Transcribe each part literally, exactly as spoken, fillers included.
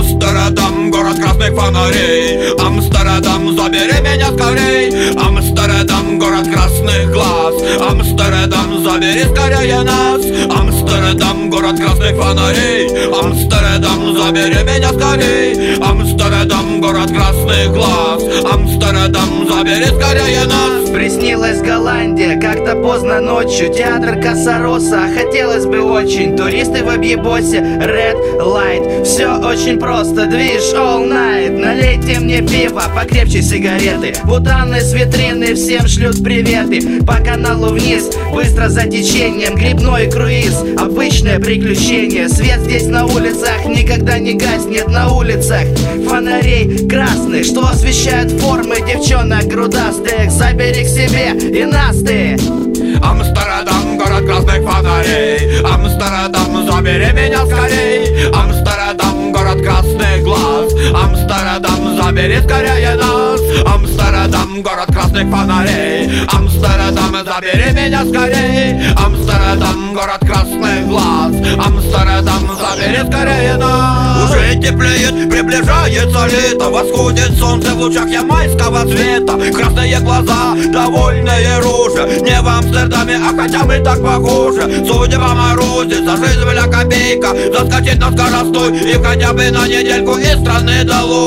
Амстердам, город красных фонарей. Амстердам, забери меня скорей. Амстердам, город красных глаз. Амстердам, забери скорее нас. Амстердам, город красных фонарей. Амстердам, забери меня скорей. Амстердам, город красных глаз. Амстердам, забери скорее нас. Приснилась Голландия, как-то поздно ночью. Театр Косороса, хотелось бы очень. Туристы в объебосе, red light. Все очень просто, движ all night. Налейте мне пиво, покрепче сигареты. Бутаны с витрины всем шлют приветы. По каналу вниз, быстро за течением. Грибной круиз, обычное приключение. Свет здесь на улицах никогда не гаснет. На улицах фонарей красных, что освещают формы девчонок грудастых. Забери к себе и нас ты. Амстердам, город красных фонарей. Амстердам, забери меня скорей. Амстердам, город красных глаз. Амстердам, забери скорее нас. Амстердам, город красных фонарей. Амстердам, забери меня скорей. Амстердам, город красных глаз. Амстердам, забери скорее нас. Уже теплеет, приближается лето. Восходит солнце в лучах ямайского цвета. Красные глаза, довольные рожи. Не в Амстердаме, а хотя бы так похоже. Судя по морозе, за жизнь бля копейка. Заскочить на скоростой и хотя бы на недельку из страны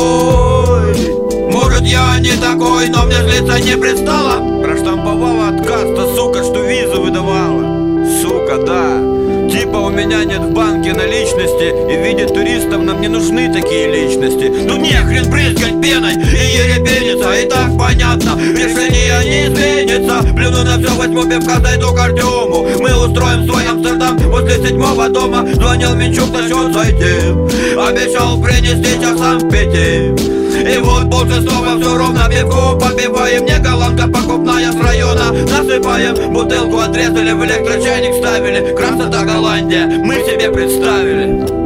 долой. Может я не такой, но мне злиться не пристало. Проштамповала отказ-то, сука, что визу выдавала. Сука, да. Типа у меня нет в банке наличности, и в виде туристов нам не нужны такие личности. Ну не хрен брызгать пеной и ерепениться. И так понятно, решение не изменится. Плюну на все, возьму пивка, зайду к Артему. Мы устроим свой Амстердам возле седьмого дома. Звонил Минчук насчет зайти. Обещал принести часам пяти. И вот полшестого все ровно пивку попиваем. Не голландка покупная с района. Насыпаем, бутылку отрезали, в электрочайник ставили. Красота Голландия, мы себе представили.